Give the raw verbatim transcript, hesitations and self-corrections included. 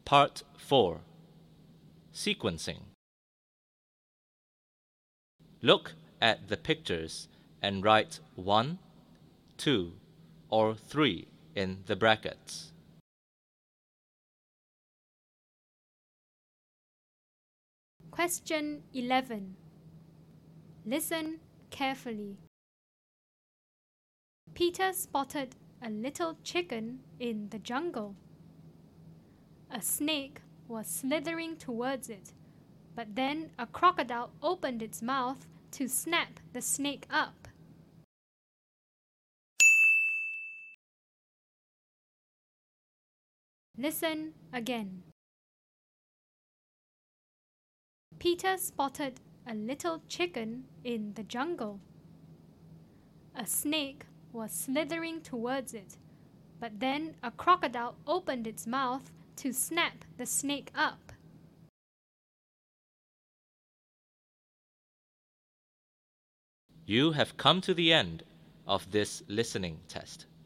Part four. Sequencing. Look at the pictures and write one, two, or three in the brackets. Question eleven. Listen carefully. Peter spotted a little chicken in the jungle. A snake was slithering towards it, but then a crocodile opened its mouth to snap the snake up. Listen again. Peter spotted a little chicken in the jungle. A snake was slithering towards it, but then a crocodile opened its mouth to snap the snake up. You have come to the end of this listening test.